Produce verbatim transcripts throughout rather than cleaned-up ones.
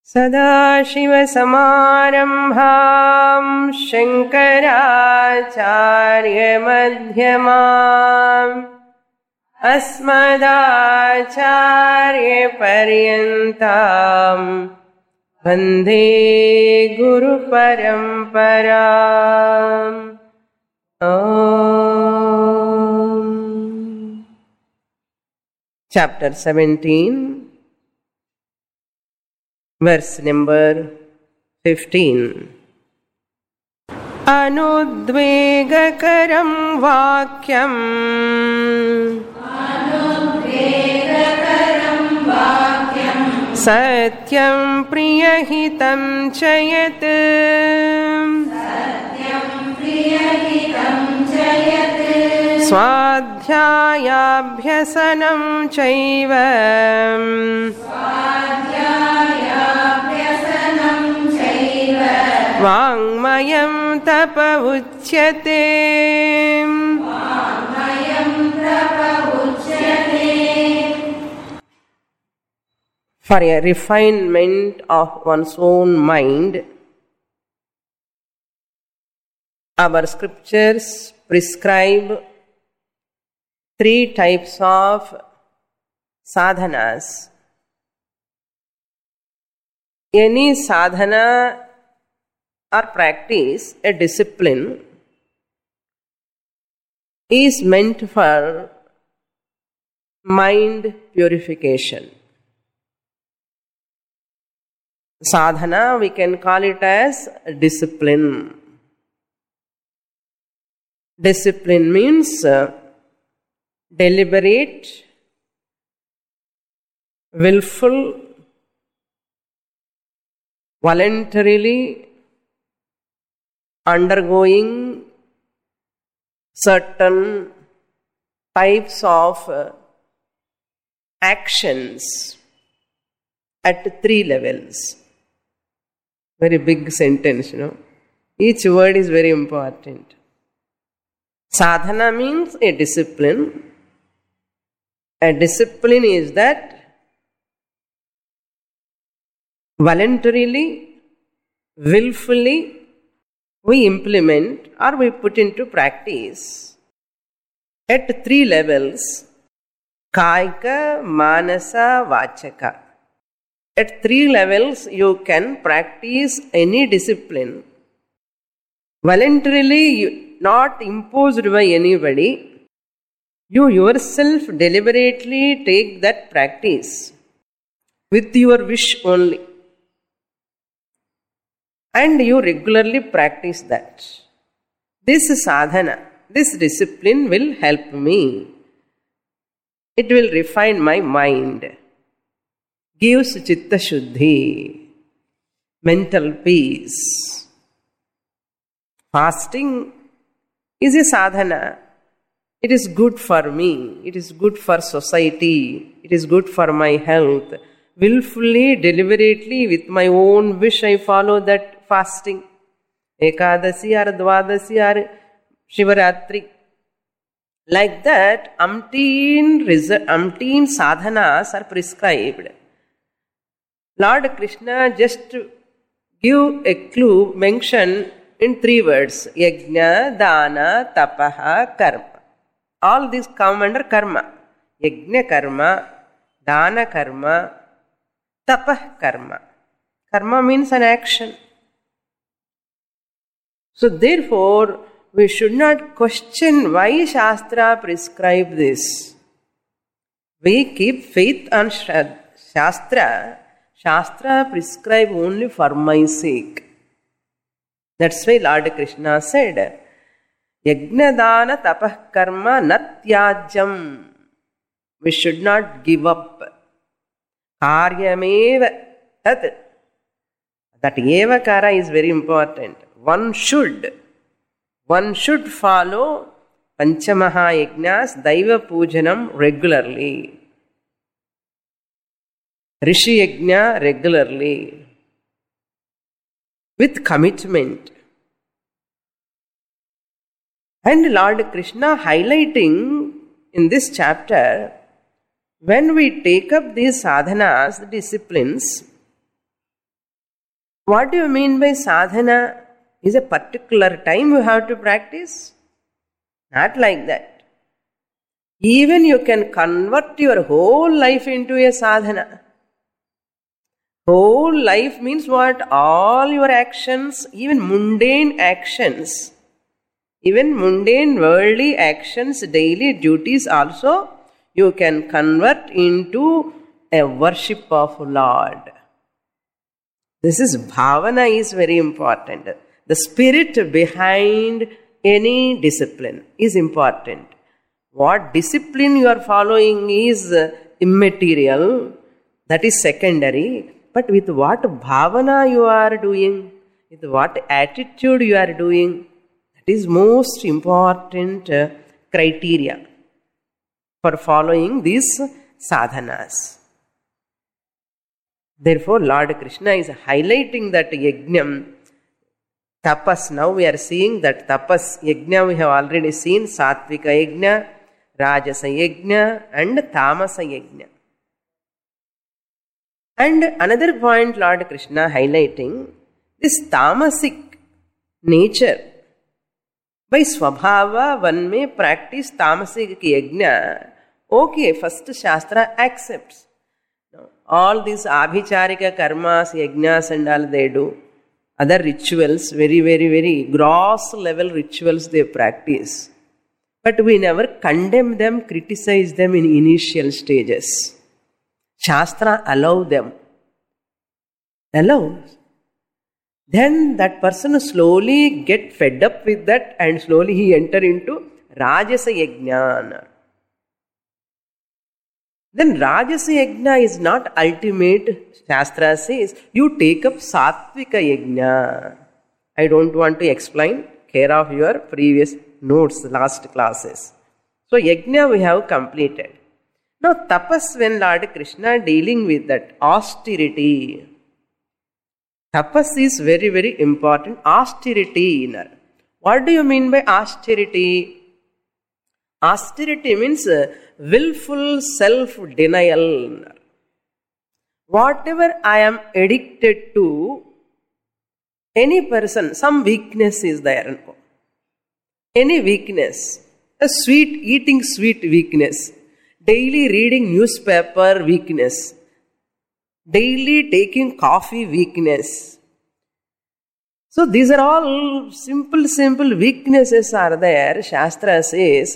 सदाशिवसमारम्भां शङ्कराचार्यमध्यमाम् अस्मदाचार्यपर्यन्तां वन्दे गुरुपरम्पराम्. Chapter seventeen, verse number fifteen. Anudvegakaram vakyam Anudvegakaram vakyam Satyam priyahitam chayat Satyam priyahitam chayat Swadhyayabhyasanam chaiva Swadhyayabhyasanam chaiva Vangmayam tapa uchyate Vangmayam tapa uchyate. For a refinement of one's own mind, our scriptures prescribe three types of sadhanas. Any sadhana or practice, a discipline, is meant for mind purification. Sadhana, we can call it as discipline. Discipline means uh, deliberate, willful, voluntarily undergoing certain types of uh, actions at three levels. Very big sentence, you know. Each word is very important. Sadhana means a discipline. A discipline is that voluntarily, willfully, we implement or we put into practice at three levels: Kaika, Manasa, Vachaka. At three levels you can practice any discipline voluntarily, not imposed by anybody. You yourself deliberately take that practice with your wish only. And you regularly practice that. This sadhana, this discipline will help me. It will refine my mind. Gives chitta shuddhi, mental peace. Fasting is a sadhana. It is good for me. It is good for society. It is good for my health. Willfully, deliberately, with my own wish, I follow that fasting. Ekadasi or Dwadasi or Shivaratri. Like that, umpteen, umpteen sadhanas are prescribed. Lord Krishna just give a clue, mention in three words: yajna, dana, tapaha, karma. All these come under karma. Yajna karma, dana karma, tapah karma. Karma means an action. So therefore, we should not question why Shastra prescribe this. We keep faith on Shastra. Shastra prescribe only for my sake. That's why Lord Krishna said, Yajna dana tapah karma natyajam. We should not give up. Karyameva tat. That evakara is very important. One should. One should follow Panchamaha Yajnas, Daiva Pujanam regularly. Rishi Yajna regularly. With commitment. And Lord Krishna highlighting in this chapter, when we take up these sadhanas, the disciplines, What do you mean by sadhana? Is a particular time you have to practice? Not like that. Even you can convert your whole life into a sadhana. Whole life means what? All your actions, even mundane actions, even mundane worldly actions, daily duties also, you can convert into a worship of Lord. This is bhavana is very important. The spirit behind any discipline is important. What discipline you are following is immaterial, that is secondary. But with what bhavana you are doing, with what attitude you are doing, that is most important uh, criteria for following these sadhanas. Therefore, Lord Krishna is highlighting that yajnam, tapas. Now we are seeing that tapas, yajna we have already seen, sattvika yajna, rajasa yajna and tamasa yajna. And another point Lord Krishna highlighting, this tamasic nature. By swabhava, one may practice tamasic yajna. Okay, first Shastra accepts. No, all these abhicharika karmas, yajnas and all they do. Other rituals, very, very, very gross level rituals they practice. But we never condemn them, criticize them in initial stages. Shastra allow them. Allows. Then that person slowly get fed up with that and slowly he enter into Rajasa Yajna. Then Rajasa Yajna is not ultimate. Shastra says, you take up Sattvika Yajna. I don't want to explain. Care of your previous notes, last classes. So Yajna we have completed. Now tapas, when Lord Krishna dealing with that austerity, tapas is very, very important. Austerity. What do you mean by austerity? Austerity means willful self-denial. Whatever I am addicted to, any person, some weakness is there. Any weakness, a sweet, eating sweet weakness, daily reading newspaper weakness, daily taking coffee weakness. So these are all simple, simple weaknesses are there. Shastra says,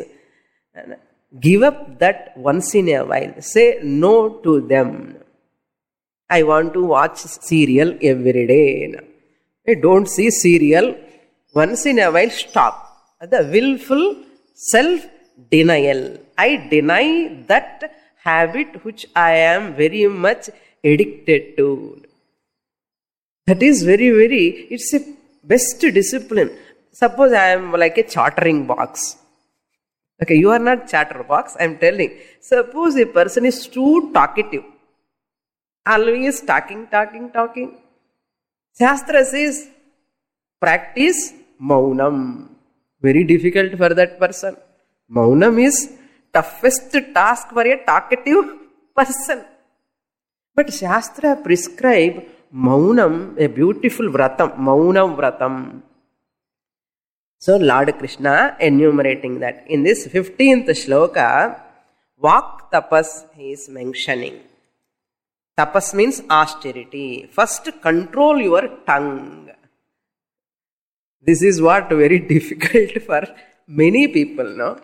give up that once in a while. Say no to them. I want to watch serial every day. I don't see serial. Once in a while, stop. The willful self-denial. I deny that habit which I am very much addicted to. That is very, very, it's a best discipline. Suppose I am like a chattering box. Okay, you are not chatterbox, I am telling. Suppose a person is too talkative. Always talking, talking, talking. Shastra says, practice maunam. Very difficult for that person. Maunam is toughest task for a talkative person. But Shastra prescribe maunam, a beautiful vratam, maunam vratam. So Lord Krishna enumerating that. In this fifteenth shloka, Vak tapas he is mentioning. Tapas means austerity. First control your tongue. This is what very difficult for many people, no?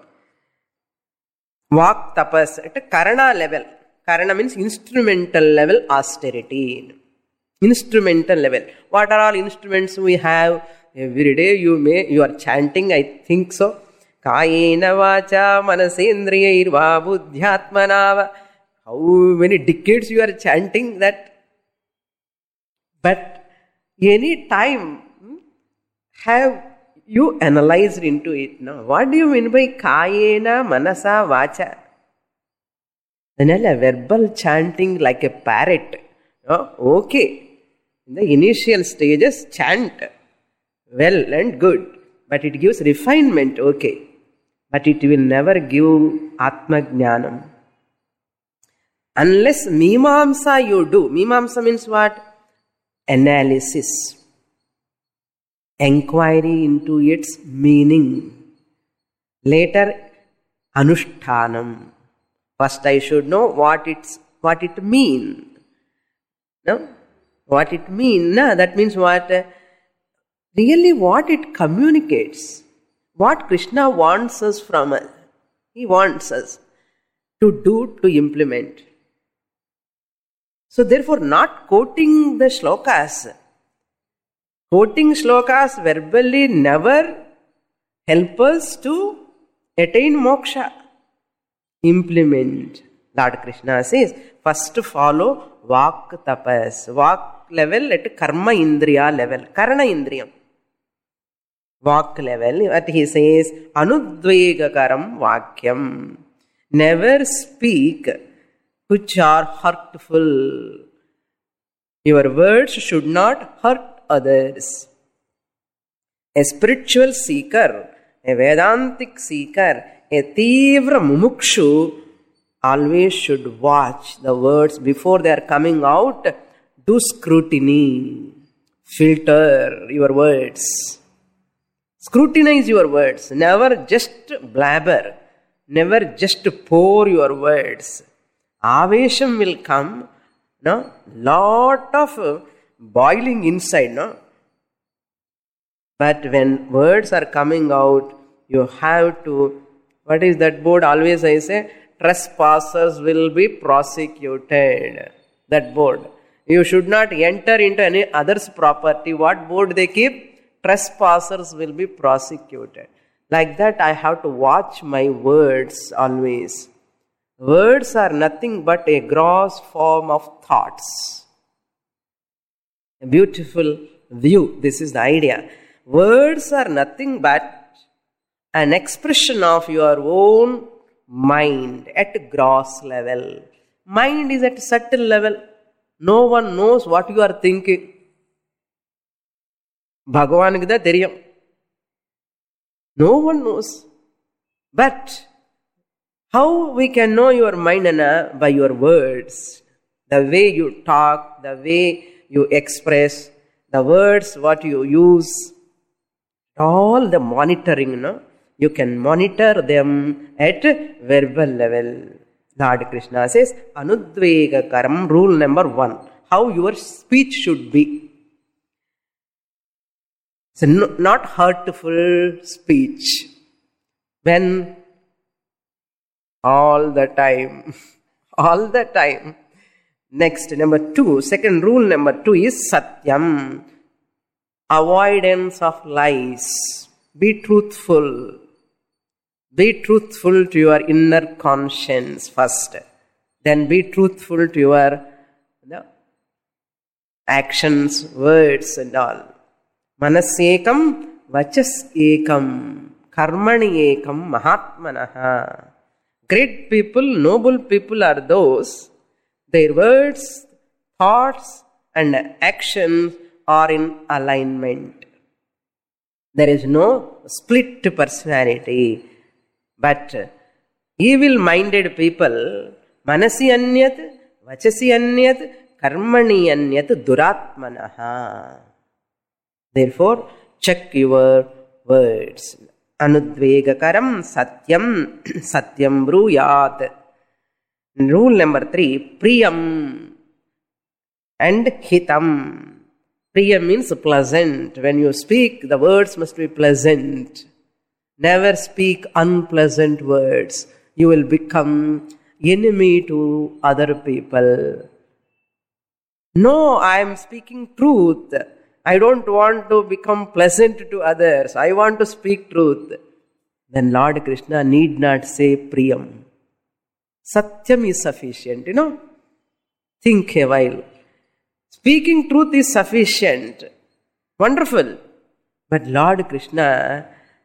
Vak tapas at a karana level. Karana means instrumental level austerity. Instrumental level. What are all instruments we have? Every day you may, you are chanting, I think so. Kayena vacha manasendriyairva buddhyatmanava. How many decades you are chanting that? But any time have you analyzed into it? No? What do you mean by kayena manasa vacha? Then a verbal chanting like a parrot. No? Okay. In the initial stages, chant. Well and good. But it gives refinement, okay. But it will never give Atma Jnanam. Unless Mimamsa you do. Mimamsa means what? analysis, inquiry into its meaning. Later, anushtanam. First I should know what it's what it means. No? What it means, no? That means what? Uh, really what it communicates. What Krishna wants us from us. He wants us to do, to implement. So therefore, not quoting the shlokas. Quoting shlokas verbally never help us to attain moksha. Implement. Lord Krishna says, first follow vak tapas. Vak level at karma indriya level. Karana indriyam. Vak level. What he says, anudvegakaram vakyam. Never speak which are hurtful. Your words should not hurt others. A spiritual seeker, a Vedantic seeker, a Tivra Mumukshu always should watch the words before they are coming out. Do scrutiny. Filter your words. Scrutinize your words. Never just blabber. Never just pour your words. Avesham will come. No? Lot of boiling inside. No? But when words are coming out, you have to, what is that board always I say? Trespassers will be prosecuted. That board. You should not enter into any other's property. What board they keep? Trespassers will be prosecuted. Like that I have to watch my words always. Words are nothing but a gross form of thoughts. A beautiful view. This is the idea. Words are nothing but an expression of your own mind at gross level. Mind is at subtle level. No one knows what you are thinking. Bhagavan da theriyam. No one knows. But how we can know your mind, Anna? By your words. The way you talk, the way you express, the words what you use. All the monitoring, no? You can monitor them at verbal level. Lord Krishna says, Anudvega karam, rule number one. How your speech should be. So no, not hurtful speech. When all the time, all the time. Next, number two, second rule number two is satyam. Avoidance of lies. Be truthful. Be truthful to your inner conscience first. Then be truthful to your you know, actions, words and all. Manasekam, vachas ekam, karmani ekam, mahatmanaha. Great people, noble people are those, their words, thoughts and actions are in alignment. There is no split personality. But evil-minded people, manasi anyat, vachasi anyat, karmani anyat, duratmanaha. Therefore, check your words. Anudvegakaram satyam, satyam bruyat. Rule number three, priyam and hitam. Priya means pleasant. When you speak, the words must be pleasant. Never speak unpleasant words. You will become enemy to other people. No, I am speaking truth. I don't want to become pleasant to others. I want to speak truth. Then Lord Krishna need not say priyam. Satyam is sufficient, you know. Think a while. Speaking truth is sufficient. Wonderful. But Lord Krishna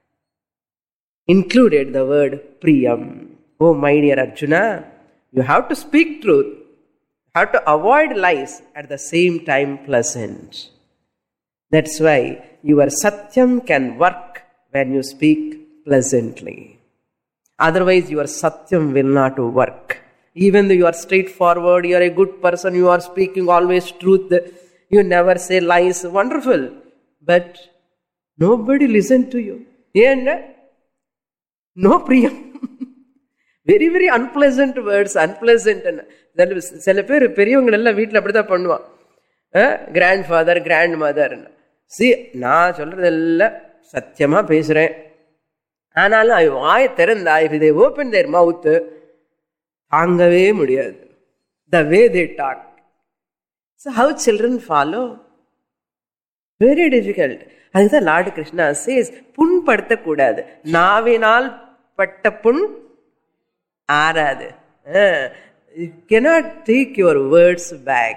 included the word priyam. Oh my dear Arjuna, you have to speak truth. You have to avoid lies, at the same time pleasant. That's why your satyam can work when you speak pleasantly. Otherwise your satyam will not work. Even though you are straightforward, you are a good person, you are speaking always truth, you never say lies. Wonderful. But nobody listens to you. And no priyam. Very, very unpleasant words, unpleasant. சில பேர் பெரியவங்க எல்லாம் வீட்டில் அப்படிதான் பண்ணுவான். Grandfather grandmother. சி நான் சொல்றதெல்லாம் சத்தியமா பேசுறேன். ஆனாலும் அவ வாயை திறந்தா if they open their mouth தாங்கவே முடியாது. The way they talk. So how children follow? Very difficult. அதுதான் லார்டு கிருஷ்ணா says புண்படுத்தக்கூடாது. நாவினால் பட்ட புண் ஆறாது. You cannot take your words back.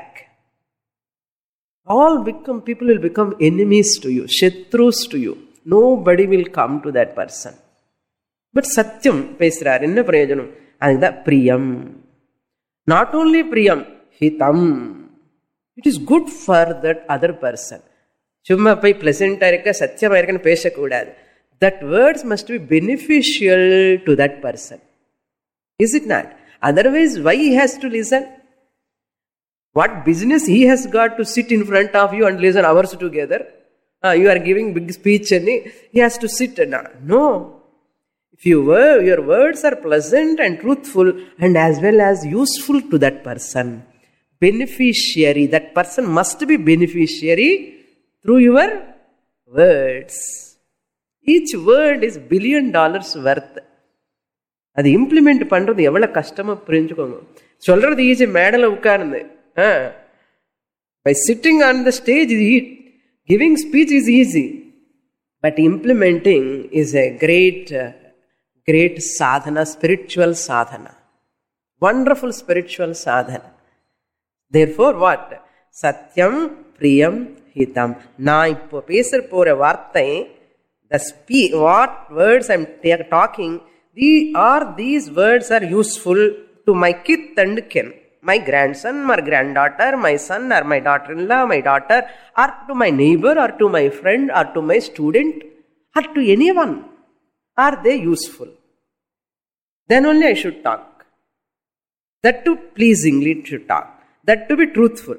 All become, people will become enemies to you, shatrus to you. Nobody will come to that person. But satyam பேசுறார், என்ன பிரயோஜனம்? அதுதான் பிரியம். Not only priyam, hitam. It is good for that other person. சும்மா போய் பிளசண்டா இருக்க சத்தியமா இருக்கன்னு பேசக்கூடாது. That words must be beneficial to that person. Is it not? Otherwise, why he has to listen? What business he has got to sit in front of you and listen hours together? Uh, you are giving big speech and he has to sit. And, uh, no. If you were, your words are pleasant and truthful and as well as useful to that person. Beneficiary. That person must be beneficiary through your words. Each word is billion dollars worth. அது implement பண்றது எவ்வளவு கஷ்டமா புரிஞ்சுக்கோங்க. சொல்றது easy, மேடல உட்கார்ந்து. By sitting on the stage, giving speech is easy. But implementing is a great, uh, great sadhana, spiritual sadhana. Wonderful spiritual sadhana. Therefore what? Satyam, Priyam, Hitam. நான் இப்போ பேச போற வார்த்தை, the speak, what words I'm t- talking, these are these words are useful to my kith and kin. My grandson, my granddaughter, my son or my daughter-in-law, my daughter, or to my neighbor, or to my friend, or to my student, or to anyone. Are they useful? Then only I should talk. That too pleasingly should talk. That to be truthful.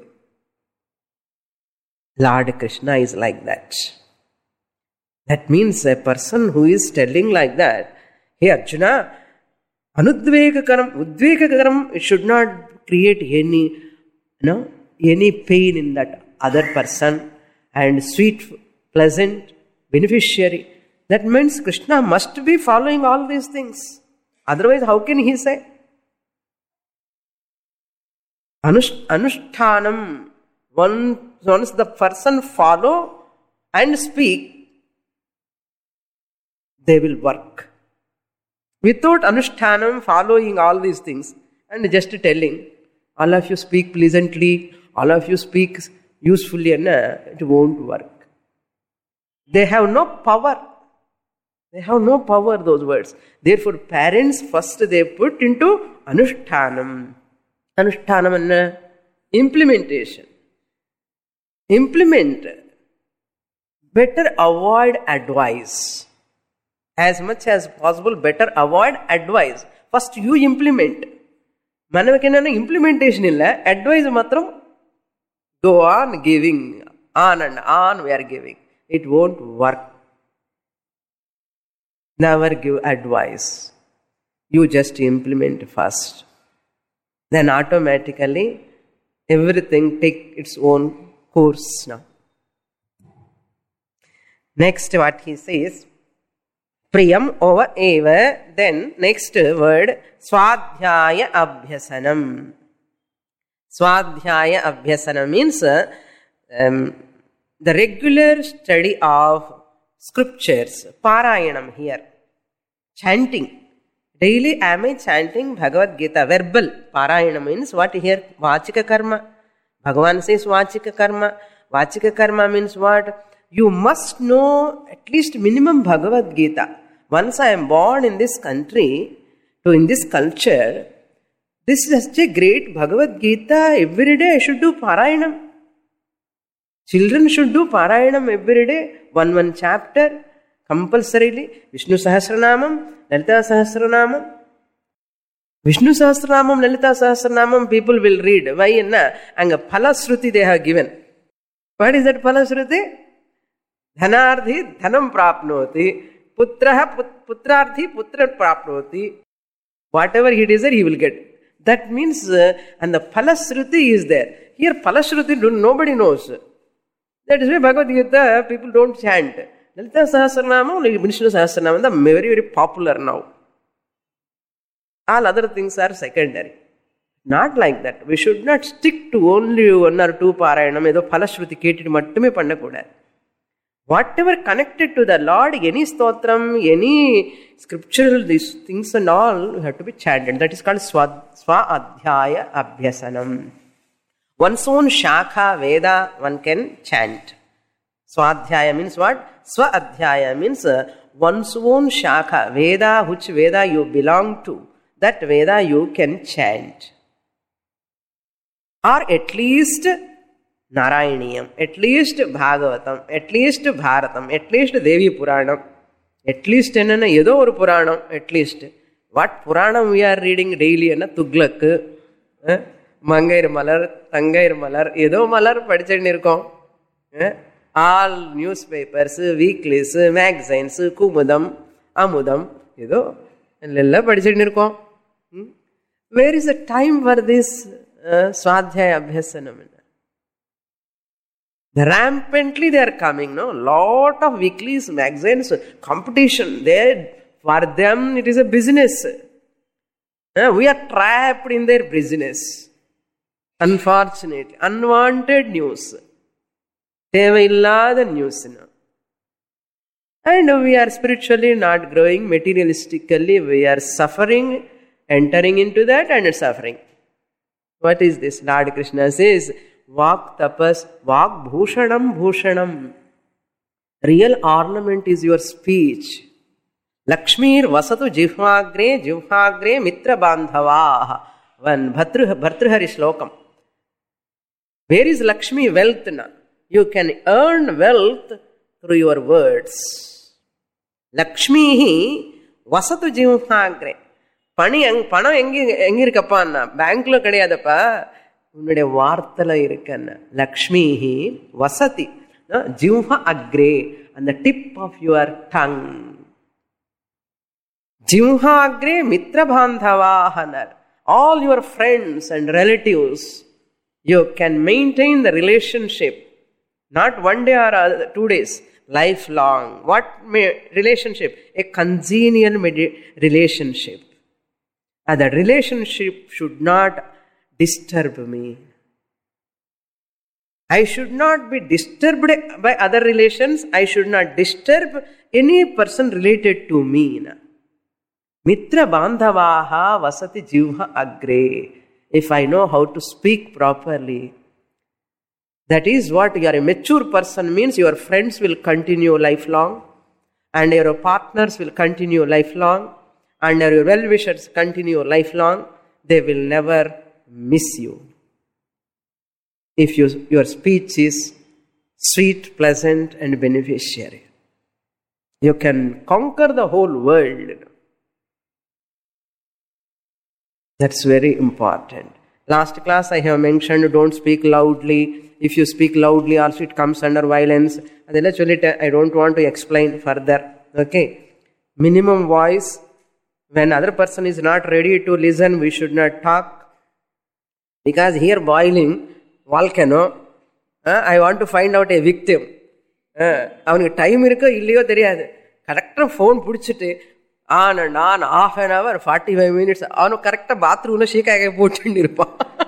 Lord Krishna is like that. That means a person who is telling like that, hey Arjuna, anudvegakaram, udvegakaram, it should not create any, you know, any pain in that other person, and sweet, pleasant, beneficiary. That means Krishna must be following all these things. Otherwise, how can he say? Anush- Anushtanam, one, once the person follow and speak, they will work. Without anushtanam, following all these things, and just telling, all of you speak pleasantly, all of you speak usefully, and it won't work. They have no power. They have no power, those words. Therefore, parents first they put into anushtanam. Anushtanam and implementation. Implement. Better avoid advice. As much as possible, better avoid advice. First you implement. మనకి ఏంటంటే implementation ಇಲ್ಲ, advise మాత్రం go on giving, on and on we are giving. It won't work. Never give advice. You just implement first. Then automatically everything take its own course now. Next what he says, Priyam over eva. Then next word, Swadhyaya Abhyasanam. Swadhyaya Abhyasanam means um, the regular study of scriptures. Parayanam here. Chanting. Daily am I chanting Bhagavad Gita? Verbal. Parayanam means what here? Vachika karma. Bhagavan says Vachika karma. Vachika karma means what? You must know at least minimum Bhagavad Gita. Once I am born in this country, to in this culture, this is such a great Bhagavad Gita. Every day I should do Parayanam. Children should do Parayanam every day. One one chapter, compulsorily. Vishnu Sahasranamam, Lalita Sahasranamam. Vishnu Sahasranamam, Lalita Sahasranamam people will read. Why? And a Phala Shruti they have given. What is that Phalashruti? Dhanardhi dhanam prapnoti. Putraha putrarthi putra prapnoti. Whatever he desires, he will get. That means, uh, and the Phalashruti is there. Here Phalashruti, nobody knows. That is why Bhagavad Gita, people don't chant. Lalita Sahasranama, Vishnu Sahasranama, are very, very popular now. All other things are secondary. Not like that. We should not stick to only one or two Parayanam. Edo Phalashruti ketiti mattume pannakoodadu. Whatever connected to the Lord, any stotram, any scriptural, these things and all have to be chanted. That is called Swa, Swa Adhyaya Abhyasanam. One's own Shakha Veda one can chant. Swadhyaya means what? Swa Adhyaya means uh, one's own Shakha Veda, which Veda you belong to. That Veda you can chant. Or at least Narayaniyam, at least Bhagavatam, at least Bharatam, at least Devi Puranam, at least enna edo or Puranam, at least. What Puranam we are reading daily enna Tuglak, eh? Mangair Malar, Tangair Malar, edo Malar Padichanirkom, eh? All newspapers, weeklies, magazines, Kumudam, Amudam, edo, and Lilla Padichanirkom. Where is the time for this uh, Swadhyaya Abhyasanam? Rampantly they are coming, no? Lot of weeklies, magazines, competition. They, for them it is a business. Uh, we are trapped in their business. Unfortunate, unwanted news. Thevaillada news. And we are spiritually not growing, materialistically we are suffering, entering into that and suffering. What is this? Lord Krishna says, Vak tapas, Vak bhushanam bhushanam. Real ornament is your speech. Lakshmir vasatu jihvagre jihvagre mitra bandhavaha. One Bhartrihari Shlokam. Where is Lakshmi? Wealth na? You can earn wealth through your words. Lakshmi vasatu jihvagre. Pani panam engi irukappa banklo kadiyadappa. உன்னுடைய வார்த்தையில இருக்கன்ன லக்ஷ்மிஹி வசதி ஜிஹ்வ அக்ரே அந்த tip of your tongue ஜிஹ்வ அக்ரே மித்ர பாந்தவாஹனர் all your friends and relatives you can maintain the relationship not one day or two days lifelong. What relationship? A congenial relationship, and that relationship should not disturb me. I should not be disturbed by other relations. I should not disturb any person related to me. Mitra bandhavaha vasati jivha agre. If I know how to speak properly, that is what you are a mature person means. Your friends will continue lifelong, and your partners will continue lifelong, and your well-wishers continue lifelong. They will never miss you. If you, your speech is sweet, pleasant and beneficiary, you can conquer the whole world. That's very important. Last class I have mentioned don't speak loudly. If you speak loudly also it comes under violence. I don't want to explain further. Okay. Minimum voice. When other person is not ready to listen, we should not talk. Because here boiling volcano, uh, I want to find out a victim. Avanukku time irukko illiyo theriyadu. Correct phone pudichittu on and on half an hour, forty-five minutes. Avanu correct bathroom lo shikakai pottundirpa.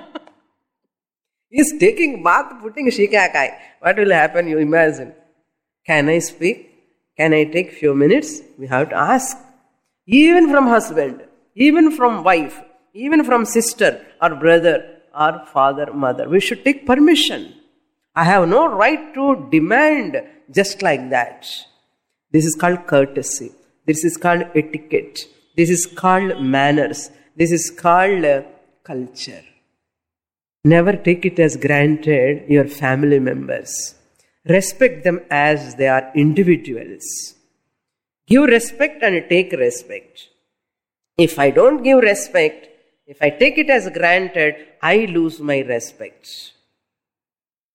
He is taking bath, putting shikakai. What will happen? You imagine. Can I speak? Can I take few minutes? We have to ask. Even from husband, even from wife, even from sister or brother, or father, mother. We should take permission. I have no right to demand just like that. This is called courtesy. This is called etiquette. This is called manners. This is called uh, culture. Never take it as granted your family members. Respect them as they are individuals. Give respect and take respect. If I don't give respect, if I take it as granted, I lose my respect.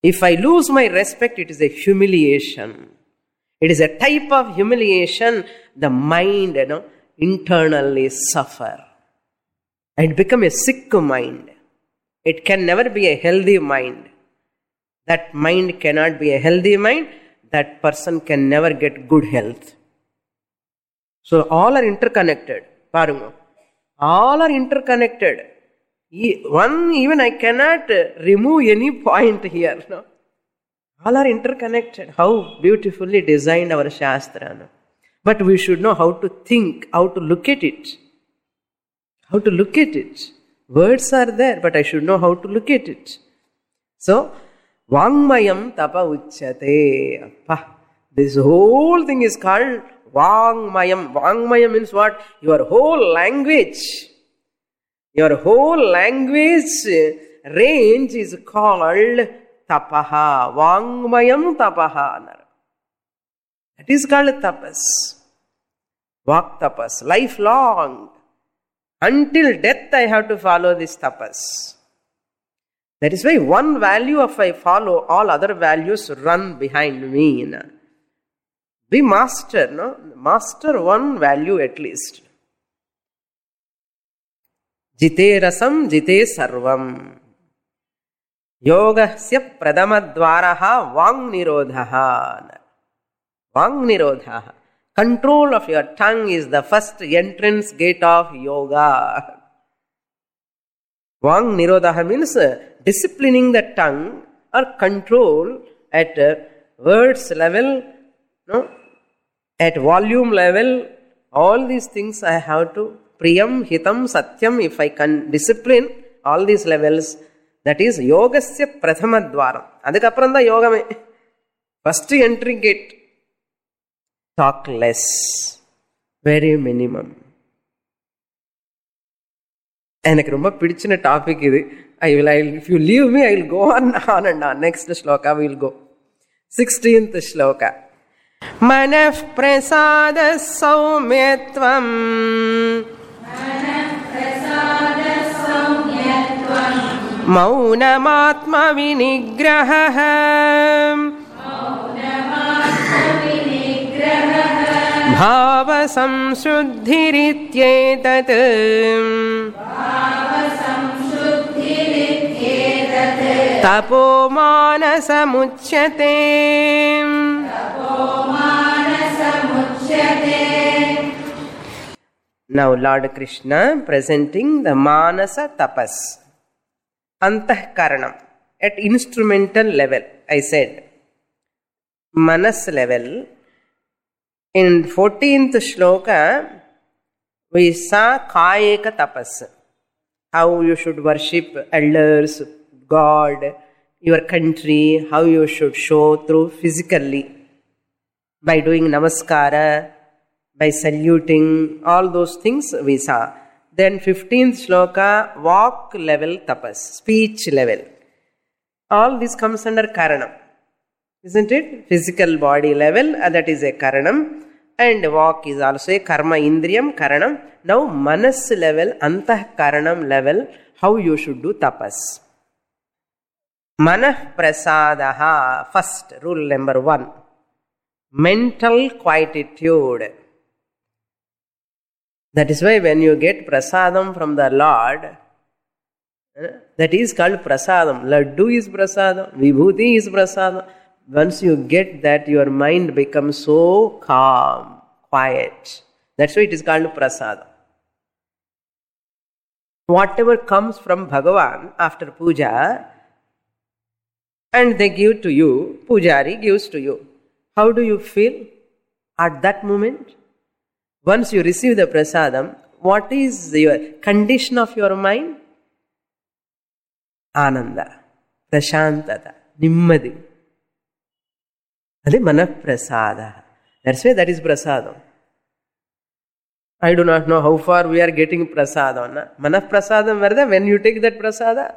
If I lose my respect, it is a humiliation. It is a type of humiliation the mind, you know, internally suffer. And become a sick mind. It can never be a healthy mind. That mind cannot be a healthy mind. That person can never get good health. So all are interconnected. Parunga. All are interconnected. One, even I cannot remove any point here. No? All are interconnected. How beautifully designed our Shastra. No? But we should know how to think, how to look at it. How to look at it. Words are there, but I should know how to look at it. So, Vangmayam tapa uchyate. Appa. This whole thing is called Vangmayam. Vangmayam means what? Your whole language. Your whole language range is called tapaha. Vangmayam tapaha. That is called tapas. Vak tapas. Lifelong. Until death I have to follow this tapas. That is why one value if I follow, all other values run behind me. No? Be master, no? Master one value at least. Jite rasam, jite sarvam. Yogasya pradama dvaraha vang nirodhaha. Vang nirodhaha. Control of your tongue is the first entrance gate of yoga. Vang nirodhaha means disciplining the tongue or control at words level, no? At volume level. All these things I have to priyam, hitam, satyam. If I can discipline all these levels, that is yogasya prathama dvaram. Adukapram da yogame. First entry gate. Talk less. Very minimum. எனக்கு ரொம்ப பிடிச்சின topic இது. I will, I will, if you leave me, I will go on, on and on. Next shloka we will go. sixteenth shloka. Manah prasada saumyatvam. Manah prasada saumyatvam. Maunamatma vinigraha. Maunamatma vinigraha. Bhava samshuddhirityetat. Bhava samshuddhirityetat. Tapo manasa muchyate. Tapo manasa muchyate. Now Lord Krishna presenting the manasa tapas. Antahkaranam. At instrumental level, I said. Manas level. In fourteenth shloka, we saw kayeka tapas. How you should worship elders, God, your country, how you should show through physically. By doing namaskara, by saluting, all those things we saw. Then fifteenth shloka, walk level tapas, speech level. All this comes under karanam. Isn't it? Physical body level, uh, that is a karanam. And walk is also a karma indriyam, karanam. Now manas level, antah karanam level, how you should do tapas. Manah prasadaha, first rule number one. Mental quietude. That is why when you get prasadam from the Lord, that is called prasadam. Laddu is prasadam, vibhuti is prasadam. Once you get that, your mind becomes so calm, quiet. That's why it is called prasadam. Whatever comes from Bhagavan after puja, and they give to you, pujari gives to you. How do you feel at that moment? Once you receive the prasadam, what is your condition of your mind? Ananda, prashantata, nimmadi. That is manah prasada. That's why that is prasadam. I do not know how far we are getting prasadam. Na? Manah prasadam, where when you take that prasada?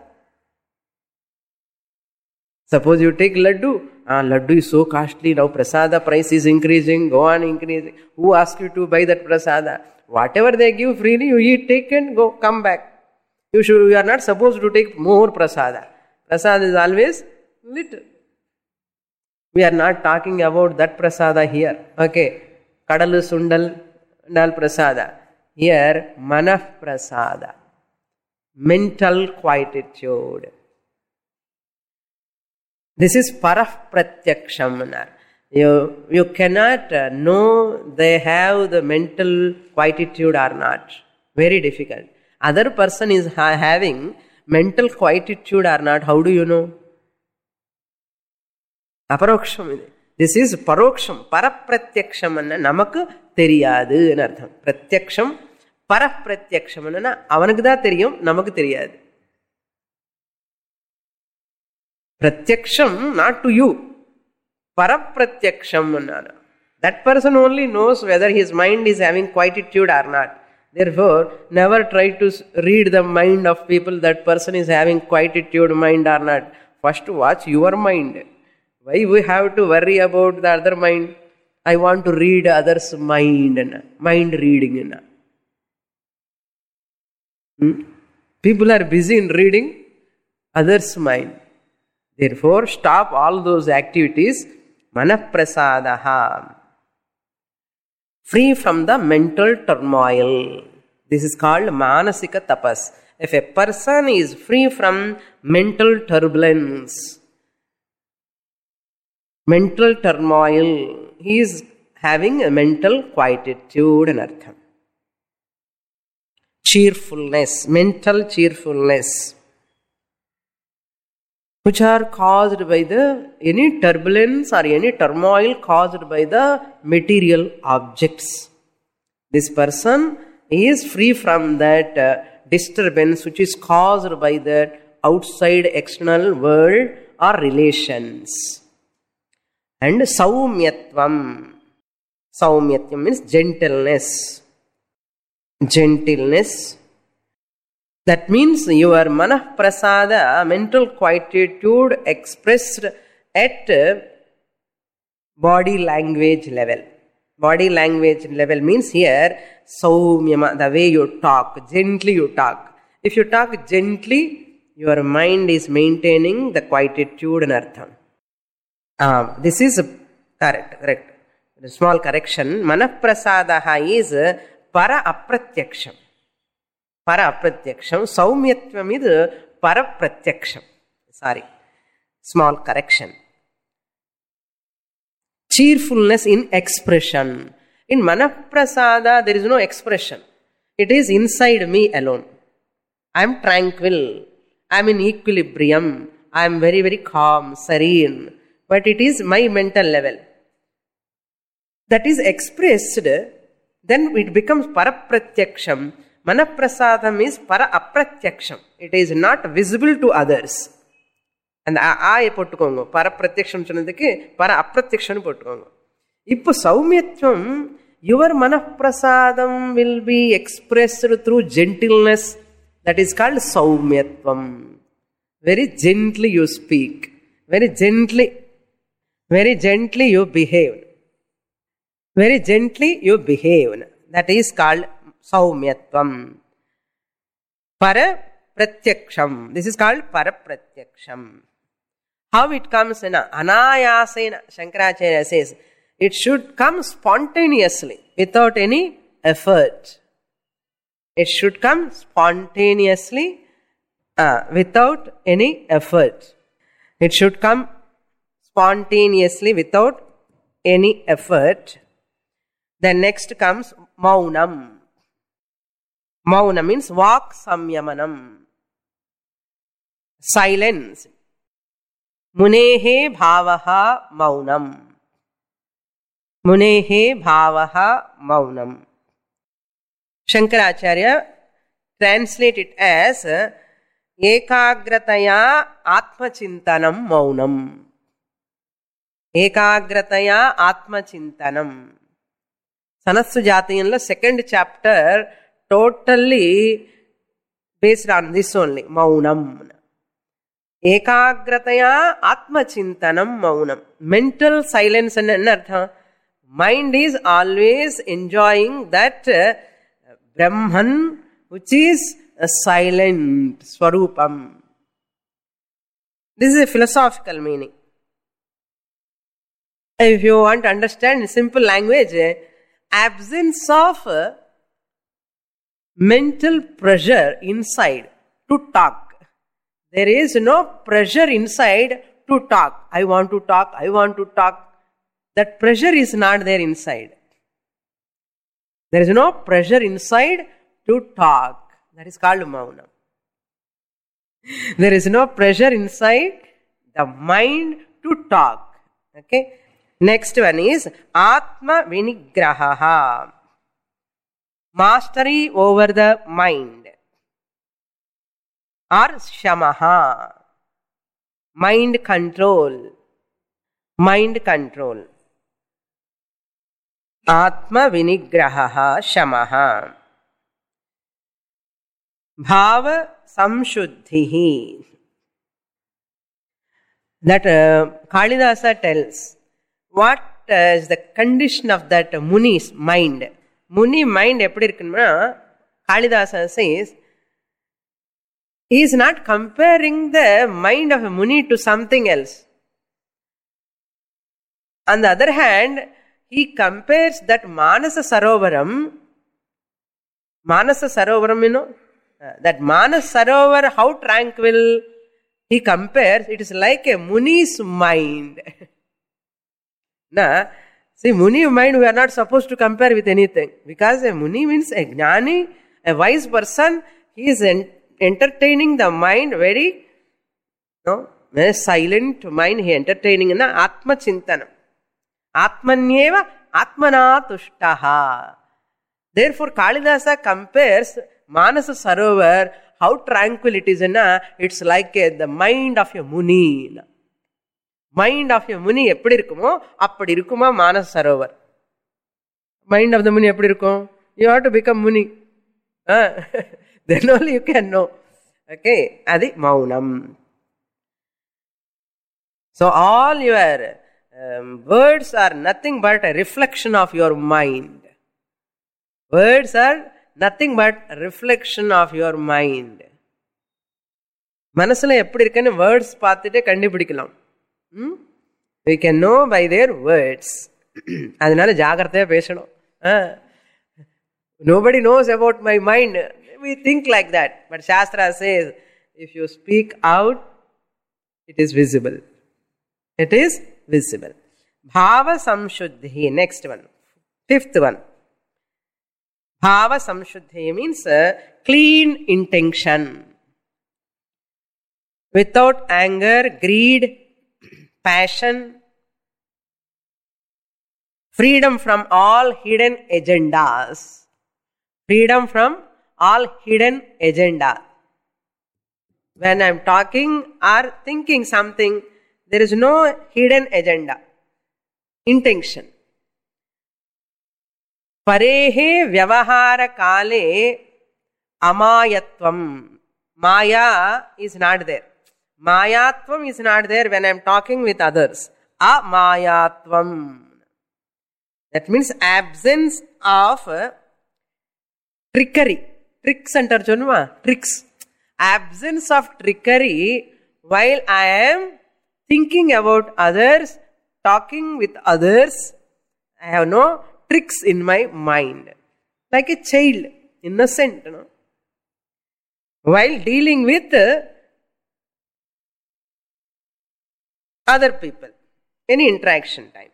Suppose you take laddu. Ah, laddu is so costly. Now prasada price is increasing. Go on increasing. Who asked you to buy that prasada? Whatever they give freely, you eat, take and go, come back. You should. You are not supposed to take more prasada. Prasada is always little. We are not talking about that prasada here. Okay. Kadalu Sundal Dal prasada. Here, manah prasada. Mental quietude. This is parah pratyaksham. You, you cannot uh, know they have the mental quietude or not. Very difficult. Other person is ha- having mental quietude or not. How do you know? Aparoksham. This is paroksham. Paraprathyaksham anna namakku theriyadu nu artham. Pratyaksham paraprathyaksham anna avanukku da theriyum namakku theriyadu. Pratyaksham not to you. Paraprathyaksham anna. That person only knows whether his mind is having quietude or not. Therefore, never try to read the mind of people that person is having quietude mind or not. First watch your mind. Why we have to worry about the other mind? I want to read others' mind. Mind reading. Hmm? People are busy in reading others' mind. Therefore, stop all those activities. Manaprasadaha. Free from the mental turmoil. This is called manasika tapas. If a person is free from mental turbulence, mental turmoil, he is having a mental quietude and artham. Cheerfulness, mental cheerfulness, which are caused by the any turbulence or any turmoil caused by the material objects. This person is free from that uh, disturbance which is caused by the outside external world or relations. And saumyatvam. Saumyatyam means gentleness. Gentleness. That means your manah prasada, mental quietude expressed at body language level. Body language level means here, saumyama, the way you talk, gently you talk. If you talk gently, your mind is maintaining the quietude and artham. Um, this is correct, correct. A small correction. Manah prasadaha is para aprathyaksham. Para aprathyaksham. Saumyatvam is para pratyaksham. Sorry. Small correction. Cheerfulness in expression. In manah prasada, there is no expression. It is inside me alone. I am tranquil. I am in equilibrium. I am very, very calm, serene. But it is my mental level. That is expressed, then it becomes paraprathyaksham. Manaprasadam is para aprathyaksham. It is not visible to others. And I pottukongo. Paraprathyaksham channadiki para aprathyaksham pottukongo. Ippu saumyatvam, your manaprasadam will be expressed through gentleness. That is called saumyatvam. Very gently you speak. Very gently. Very gently you behave. Very gently you behave. That is called saumyatvam. Para pratyaksham. This is called para pratyaksham. How it comes? Anayasena. Shankaracharya says, it should come spontaneously, without any effort. It should come spontaneously, uh, without any effort. It should come spontaneously without any effort. Then next comes maunam. Mauna means vak samyamanam. Silence. Munehe bhavaha maunam. Munehe bhavaha maunam. Shankaracharya translate it as ekagrataya atmachintanam maunam. Ekagrataya atmachintanam. Sanatsu Jatayanla second chapter totally based on this only. Maunam. Ekagrataya atmachintanam maunam. Mental silence and anartha. Mind is always enjoying that uh, Brahman which is a silent Swarupam. This is a philosophical meaning. If you want to understand in simple language, absence of mental pressure inside to talk. There is no pressure inside to talk. I want to talk, I want to talk. That pressure is not there inside. There is no pressure inside to talk. That is called Maunam. There is no pressure inside the mind to talk. Okay. Next one is Atma Vinigraha. Mastery over the mind. Or Shamaha. Mind control. Mind control. Atma Vinigraha Shamaha. Bhava Samshuddhihi. That uh, Kalidasa tells what uh, is the condition of that uh, Muni's mind. Muni mind eppadi irukna, Kalidasa says, he is not comparing the mind of a Muni to something else. On the other hand, he compares that Manasa Sarovaram, Manasa Sarovaram, you know, uh, that Manasa Sarovar, how tranquil, he compares, it is like a Muni's mind. Now, see, Muni mind we are not supposed to compare with anything. Because a Muni means a Jnani, a wise person, he is en- entertaining the mind very, no, very silent mind, he entertaining na Atma Chintanam. Atmanyeva Atmana Tushtaha. Therefore, Kalidasa compares Manasa Sarovar, how tranquil it is, na, it's like a, the mind of a Muni. Na. Mind of a Muni eppadi irukumo, appadi irukuma Manasa Sarovar. Mind of the Muni eppadi irukum? You have to become Muni. Uh, then only you can know. Okay, adi Maunam. So all your um, words are nothing but a reflection of your mind. Words are nothing but a reflection of your mind. Manasula eppadi irukanu words paathite kandipidikalam. Hmm? We can know by their words. Adanal jagrathaya pesanum. Uh, nobody knows about my mind. We think like that. But Shastra says, if you speak out, it is visible. It is visible. Bhava Samshuddhi. Next one. Fifth one. Bhava Samshuddhi means uh, clean intention. Without anger, greed, passion, freedom from all hidden agendas. Freedom from all hidden agenda. When I am talking or thinking something, there is no hidden agenda. Intention. Parehe vyavahara kale amayatvam. Maya is not there. Mayatvam is not there when I am talking with others. Amayatvam. That means absence of trickery. Tricks enter chonuma. Tricks. Absence of trickery while I am thinking about others, talking with others. I have no tricks in my mind. Like a child, innocent, you know. While dealing with other people, any interaction time.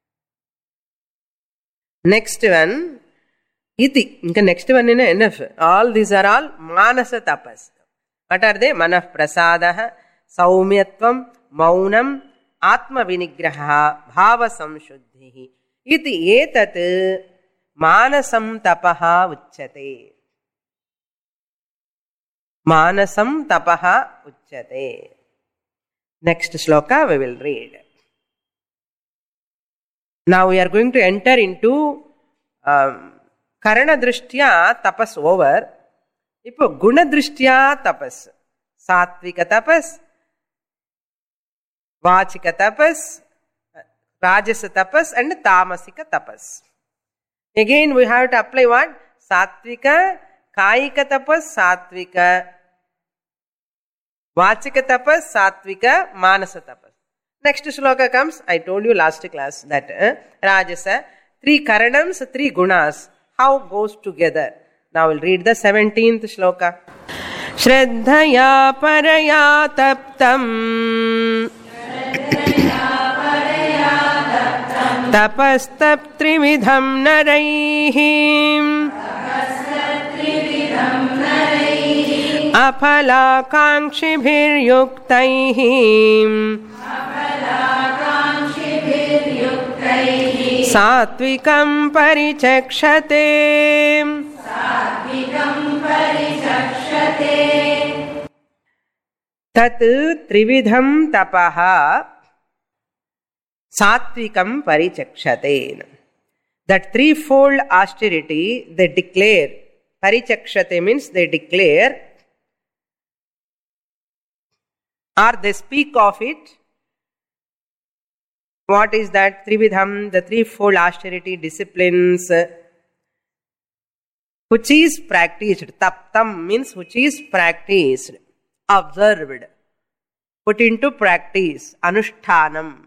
Next one, iti. Next one is enough. All these are all manasa tapas. What are they? Manah prasadaha, saumyatvam, maunam, atma vinigraha, bhava samshuddhihi. Iti etat manasam tapaha uchyate. Manasam tapaha uchyate. Next shloka we will read. Now we are going to enter into um, karana drishtya tapas over. Ipo guna drishtya tapas. Satvika tapas, vachika tapas, rajasa tapas and tamasika tapas. Again we have to apply what? Satvika, kayika tapas, satvika, vachika tapas, satvika, manasa tapas. Next shloka comes, I told you last class that uh, Rajasa, three karanams, three gunas, how goes together. Now we'll read the seventeenth shloka. Shraddhaya paraya taptam tapastap trimidham naraihim apalakankshibiryuktayhim Satvikam parichakshate. Tat trividham tapaha Satvikam parichakshate. That threefold austerity they declare. Parichakshate means they declare or they speak of it. What is that? Trividham, the threefold austerity disciplines, which is practiced. Taptam means which is practiced, observed, put into practice. Anushtanam.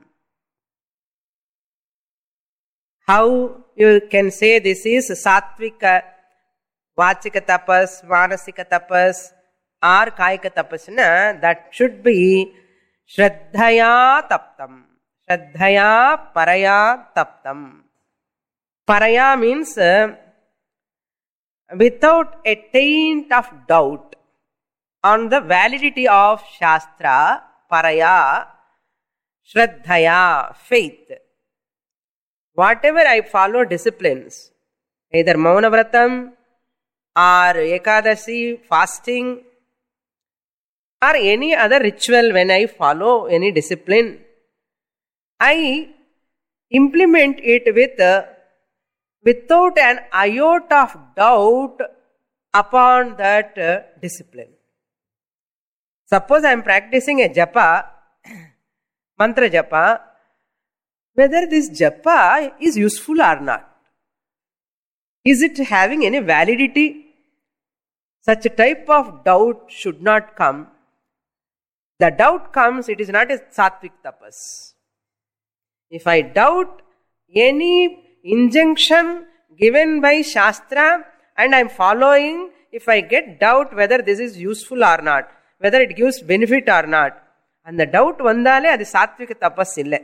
How you can say this is sattvika, vachika tapas, manasika tapas, or kayika tapas? Na, that should be shraddhaya taptam. Shraddhaya paraya taptam. Paraya means uh, without a taint of doubt on the validity of Shastra, paraya, shraddhaya, faith. Whatever I follow disciplines, either Maunavratam or Ekadasi, fasting, or any other ritual, when I follow any discipline, I implement it with uh, without an iota of doubt upon that uh, discipline. Suppose I am practicing a japa, mantra japa, whether this japa is useful or not. Is it having any validity? Such a type of doubt should not come. The doubt comes, it is not a sattvic tapas. If I doubt any injunction given by Shastra and I am following, if I get doubt whether this is useful or not, whether it gives benefit or not, and the doubt vandale, adi sattvika tapas ille.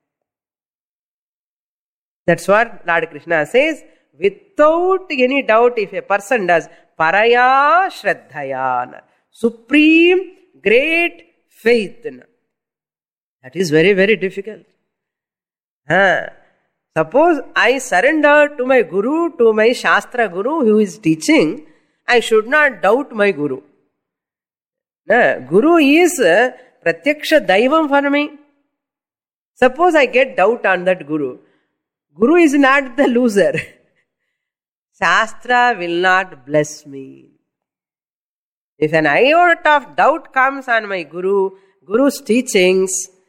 That's what Lord Krishna says. Without any doubt, if a person does paraya shraddhaya, supreme, great faith, that is very, very difficult. Huh. Suppose I surrender to my Guru, to my Shastra Guru who is teaching, I should not doubt my Guru. Nah, Guru is uh, pratyaksha daivam for me. Suppose I get doubt on that Guru. Guru is not the loser. Shastra will not bless me. If an iota of doubt comes on my Guru, Guru's teachings,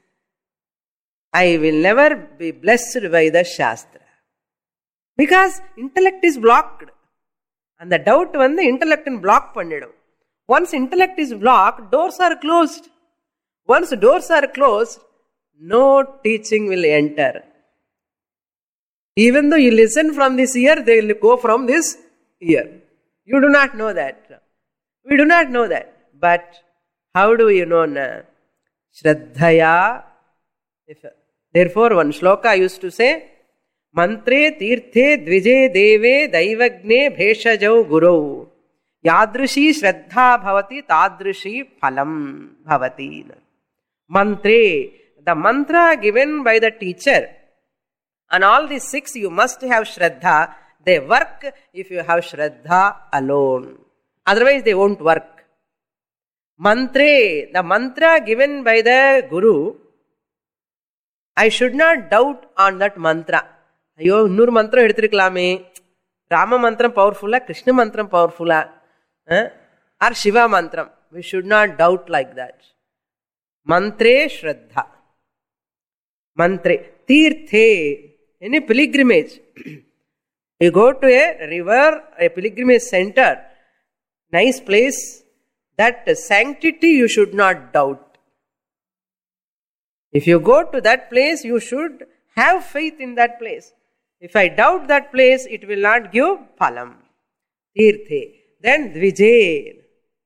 I will never be blessed by the Shastra. Because intellect is blocked. And the doubt when the intellect is blocked. Once intellect is blocked, doors are closed. Once doors are closed, no teaching will enter. Even though you listen from this ear, they will go from this ear. You do not know that. We do not know that. But how do you know? Na? Shraddhaya. If, therefore, one shloka used to say, Mantre tirthe dvije deve daivagne bheshajau gurau yadrishi shraddha bhavati tadrishi phalam bhavati. Mantre, the mantra given by the teacher. And all these six you must have shraddha. They work if you have shraddha alone. Otherwise they won't work. Mantre, the mantra given by the Guru, I should not doubt on that mantra. Ayyo, innur mantra eduthirukalame. Rama mantram powerful, Krishna mantram powerful, eh? Or Shiva mantram. We should not doubt like that. Mantre shraddha. Mantre. Tirthe. Any pilgrimage. You go to a river, a pilgrimage center, nice place, that sanctity you should not doubt. If you go to that place, you should have faith in that place. If I doubt that place, it will not give phalam. Tirthe. Then dvije.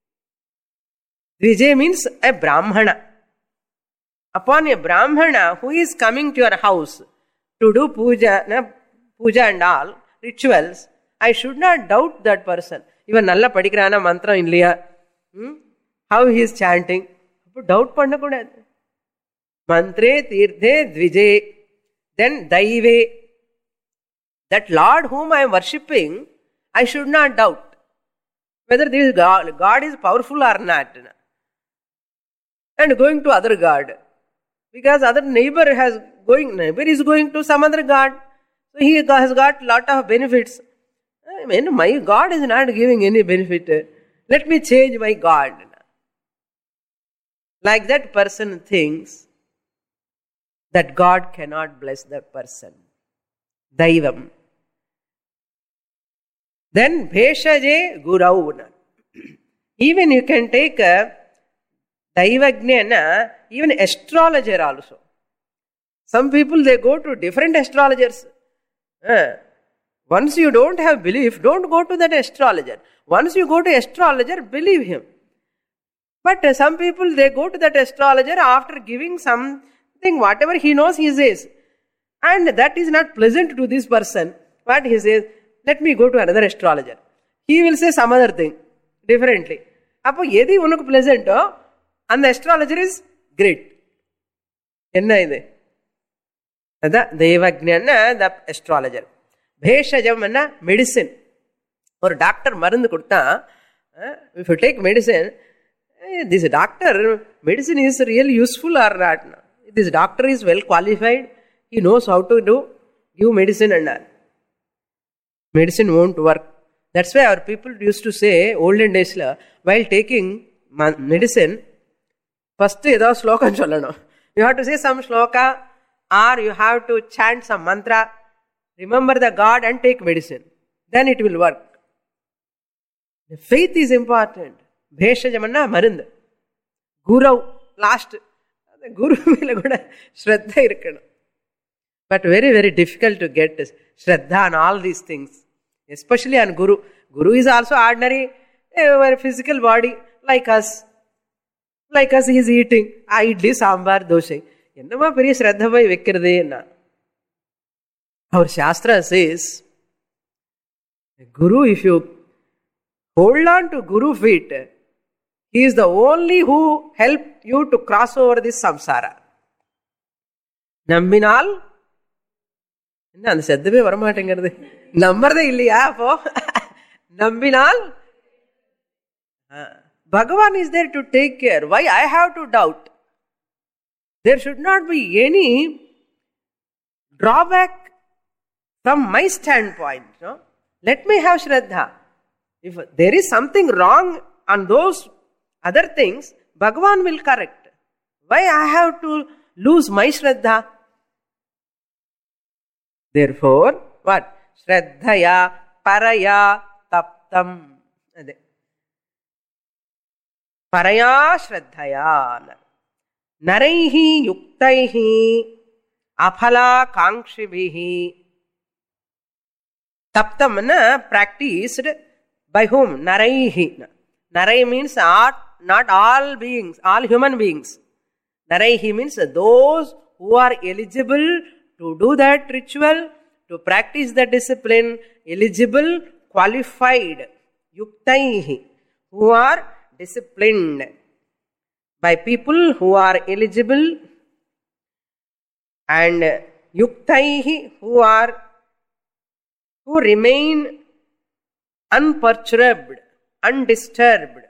Dvije means a brahmana. Upon a brahmana who is coming to your house to do puja, na, puja and all, rituals, I should not doubt that person. Even nalla padikrana mantra illaya. Hmm? How he is chanting. Doubt pannakoodadu. Mantre tirthe dvije. Then daive. That Lord whom I am worshipping, I should not doubt whether this God, God is powerful or not. And going to other God. Because other neighbor has going, neighbor is going to some other God. So he has got lot of benefits. I mean, my God is not giving any benefit. Let me change my God. Like that person thinks that God cannot bless that person. Daivam. Then Bheshaje Gurau. Even you can take a Daivajnana, even astrologer also. Some people, they go to different astrologers. Uh, once you don't have belief, don't go to that astrologer. Once you go to astrologer, believe him. But uh, some people, they go to that astrologer after giving something, whatever he knows, he says. And that is not pleasant to this person. What he says, let me go to another astrologer. He will say some other thing, differently. Appo yedi unakku pleasant, and the astrologer is great. Enna ide? Ada Devajnana, the astrologer. Bheshajam anna medicine. Or doctor marundu kudta, if you take medicine, this doctor, medicine is really useful or not? This doctor is well qualified. He knows how to do, give medicine and all. Medicine won't work. That's why our people used to say, olden days, while taking medicine, first edo sloka cholano. You have to say some shloka, or you have to chant some mantra, remember the God and take medicine. Then it will work. The faith is important. Bheshajamanna marund. Guru, last. Guru mele kuda shraddha irukkanum. But very, very difficult to get shraddha on all these things. Especially on Guru. Guru is also ordinary, a physical body like us. Like us, he is eating. Ah, idli, sambar, dosha. Ennama peri shraddha vai vekkirade na. Our Shastra says, Guru, if you hold on to Guru feet, he is the only who helped you to cross over this samsara. Nambinal, அந்த சத்தமே வரமாட்டேங்கிறது. நம்புறதே இல்லையா அப்போ? நம்பினால் Bhagavan is there to take care. Why I have to doubt? There should not be any drawback from my standpoint. No? Let me have Shraddha. If there is something wrong on those other things, Bhagavan will correct. Why I have to lose my Shraddha? Therefore, what? Shraddhaya paraya taptam. Paraya Shraddhaya. Naraihi yuktaihi aphala kankshibhihi. Taptam na practiced by whom? Naraihi. Narai means not, not all beings, all human beings. Naraihi means those who are eligible to do that ritual, to practice the discipline, eligible, qualified, yuktaihi, who are disciplined, by people who are eligible, and yuktaihi, who are, who remain unperturbed, undisturbed,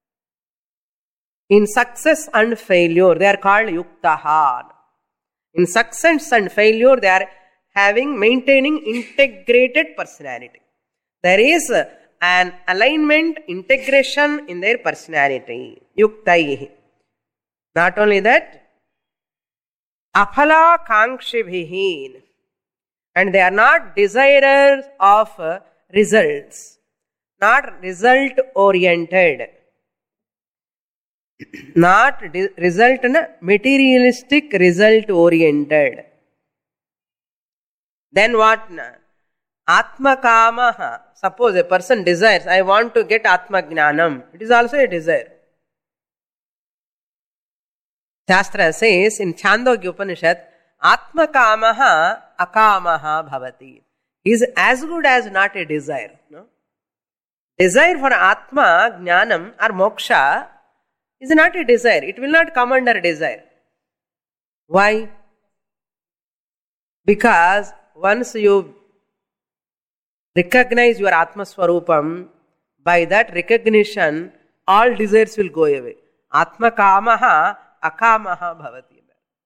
in success and failure. They are called yuktaha. In success and failure, they are having, maintaining integrated personality. There is an alignment, integration in their personality. Yuktaihi. Not only that, aphala kankshibhihin. And they are not desirers of results. Not result oriented. Not di- result in a materialistic, result oriented. Then what? Atma kamaha. Suppose a person desires, I want to get Atma Jnanam. It is also a desire. Shastra says in Chandogya Upanishad, Atma kamaha akamaha bhavati. He is as good as not a desire. No? Desire for Atma Jnanam or Moksha is not a desire. It will not come under desire. Why? Because once you recognize your Atma Swarupam, by that recognition, all desires will go away. Atma kamaha akamaha bhavati.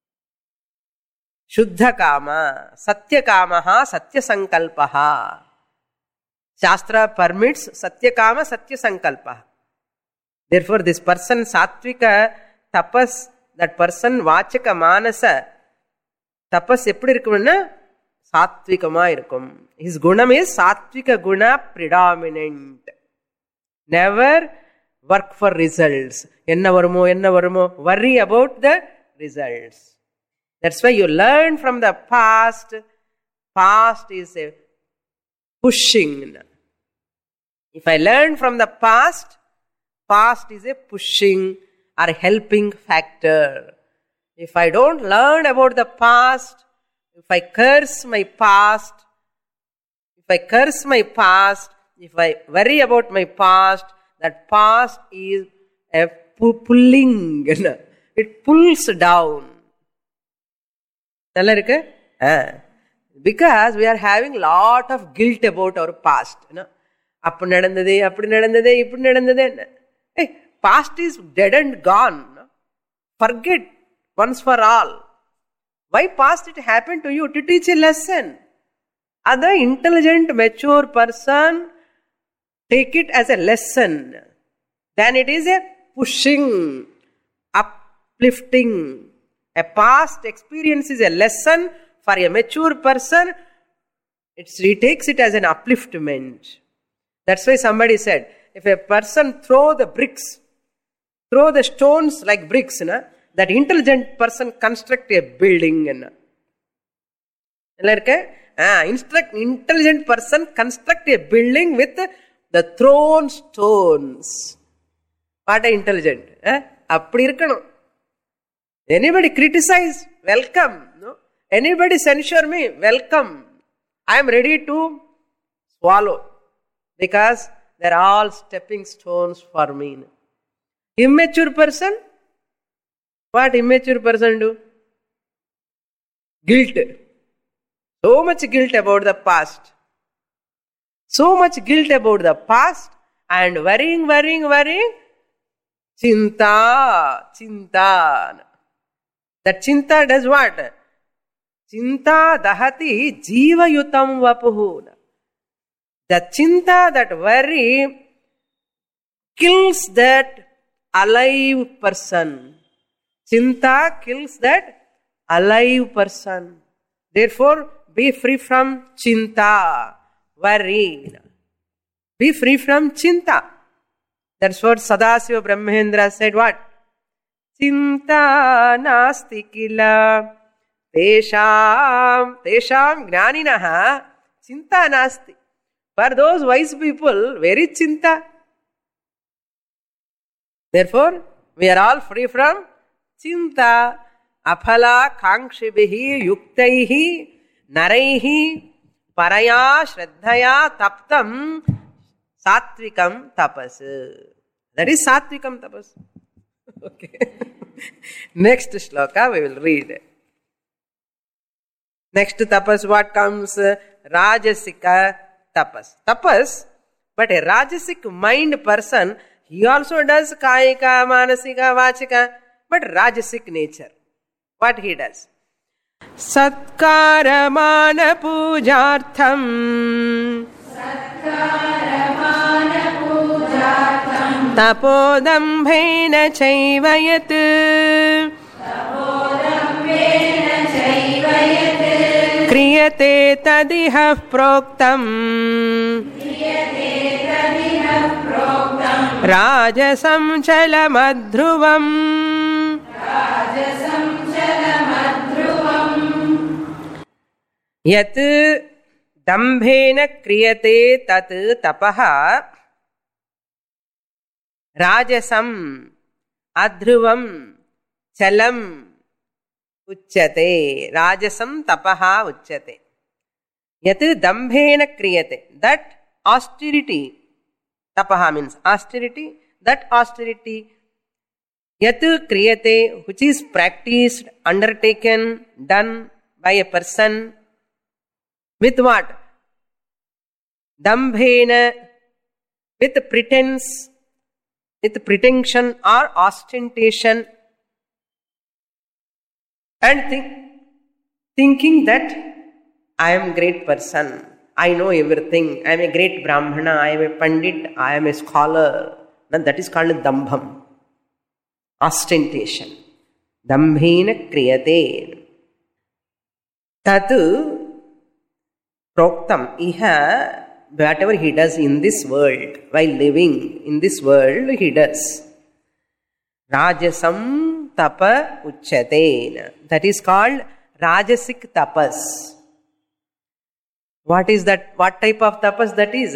Shuddha kama, satya kamaha, satya sankalpaha. Shastra permits satya kama, satya sankalpaha. Therefore, this person, Sattvika tapas, that person, Vachaka manasa, tapas eppadi irukkumna? Sattvikama irukkum. His gunam is Sattvika guna predominant. Never work for results. Enna varumo, enna varumo. Worry about the results. That's why you learn from the past. Past is a pushing. If I learn from the past, past is a pushing or helping factor. If I don't learn about the past, if I curse my past, if I curse my past, if I worry about my past, that past is a pulling. It pulls down. Because we are having lot of guilt about our past. Appu nadandade, appadi nadandade, ippudu nadandade. Hey, past is dead and gone. Forget once for all. Why past it happened to you? To teach a lesson. Other intelligent, mature person take it as a lesson. Then it is a pushing, uplifting. A past experience is a lesson. For a mature person, it's, he takes it as an upliftment. That's why somebody said, if a person throw the bricks, throw the stones like bricks, na, that intelligent person construct a building. Ah, instruct, intelligent person construct a building with the thrown stones. What a intelligent. Eh? Anybody criticize? Welcome. No? Anybody censure me? Welcome. I am ready to swallow. Because they are all stepping stones for me. Immature person? What immature person do? Guilt. So much guilt about the past. So much guilt about the past and worrying, worrying, worrying. Chinta, chinta. That chinta does what? Chinta dahati jiva yutam vapuhu. The chinta, that worry, kills that alive person. Chinta kills that alive person. Therefore, be free from chinta, worry. Be free from chinta. That's what Sadasiva Brahmendra said. What? Chinta nasti kila tesham tesham jnaninaha chinta nasti. For those wise people, very chinta. Therefore, we are all free from chinta. Aphala kangshibihi yuktaihi naraihi paraya shraddhaya taptam sattvikam tapas. That is sattvikam tapas. Okay. Next shloka we will read. Next tapas, what comes? Rajasika tapas. Tapas, but a rajasic mind person, he also does kayika, manasika, vachika, but rajasic nature. What he does? Satkaramana pujartham Satkaramana pujartham Tapodambhena chaivayat Tapodambhena chaivayat Kriyate tadiha proktam Kriyate tadiha proktam రాజసం చలమధ్రువం యత్ దంభేన క్రియతే తత్ తపః రాజసం అధ్రువం చలం ఉచ్యతే. రాజసం తపః ఉచ్యతే. యత్ దంభేన క్రియతే, that austerity, tapah means austerity, that austerity, yat kriyate, which is practiced, undertaken, done by a person with what? Dambhena, with pretense, with pretension or ostentation, and think, thinking that I am great person, I know everything, I am a great Brahmana, I am a Pandit, I am a scholar. Now that is called dambham, ostentation. Dambhena kriyate. Tatu proktam iha, whatever he does in this world, while living in this world, he does. Rajasam tapa uchyate. That is called rajasic tapas. What is that? What type of tapas that is?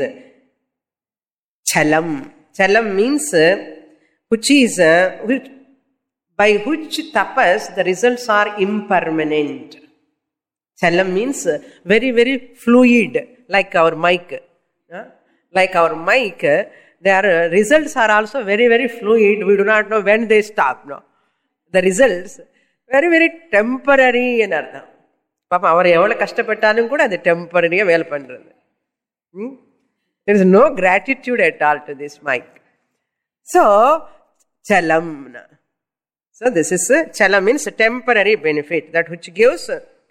Chalam. Chalam means which is which, by which tapas the results are impermanent. Chalam means very very fluid, like our mic. Like our mic, their results are also very very fluid. We do not know when they stop. No, the results very very temporary in artham. பாப்பா அவர் எவ்வளவு கஷ்டப்பட்டாலும் கூட அது டெம்பரரியா வேலை பண்றது. There is no gratitude at all to this mic. So chalam. So this is chalam means temporary benefit, that which gives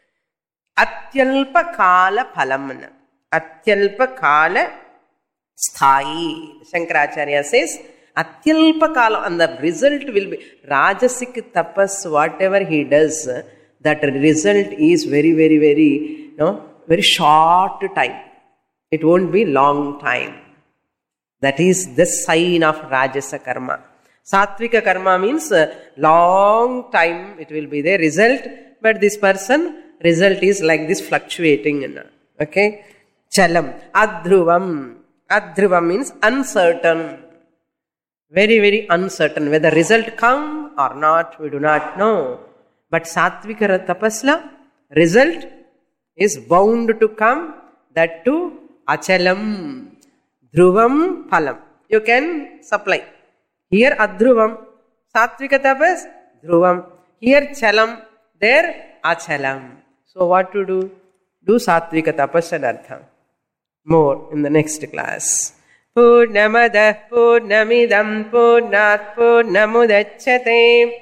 atyalpa kala phalam. Atyalpa kala sthayi. Shankaracharya says atyalpa kala, and the result will be rajasic tapas. Whatever he does, that result is very, very, very, you know, very short time. It won't be long time. That is the sign of Rajasa karma. Sattvika karma means long time it will be the result, but this person, result is like this fluctuating. Okay? Chalam. Adhruvam. Adhruvam means uncertain. Very, very uncertain. Whether result come or not, we do not know. But Sattvika tapasla, result is bound to come, that too achalam, dhruvam phalam. You can supply. Here adhruvam, Sattvika tapas, dhruvam. Here chalam, there achalam. So what to do? Do Sattvika tapas and artham. More in the next class. Purnamadah purnamidam purnat purnamudachyate.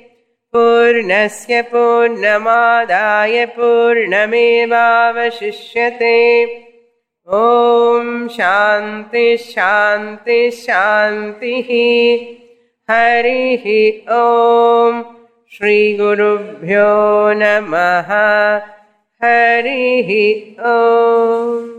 Purnasya purnamadaya purnamevavashishyate. Om Shanti Shanti Shanti. Harihi Om. Shri Gurubhyo Namaha. Harihi Om.